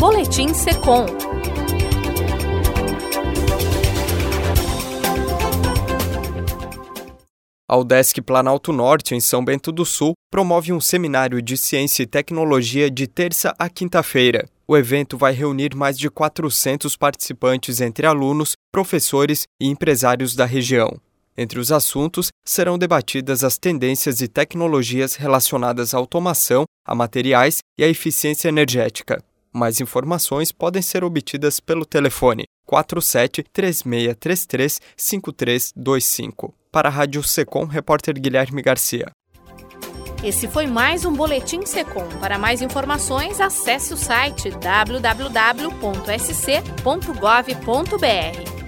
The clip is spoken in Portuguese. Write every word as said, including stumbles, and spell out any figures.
Boletim Secom. A Udesc Planalto Norte, em São Bento do Sul, promove um seminário de ciência e tecnologia de terça a quinta-feira. O evento vai reunir mais de quatrocentos participantes entre alunos, professores e empresários da região. Entre os assuntos, serão debatidas as tendências e tecnologias relacionadas à automação, a materiais e à eficiência energética. Mais informações podem ser obtidas pelo telefone quatro sete três seis três três cinco três dois cinco. Para a Rádio Secom, repórter Guilherme Garcia. Esse foi mais um Boletim Secom. Para mais informações, acesse o site w w w ponto s c ponto gov ponto b r.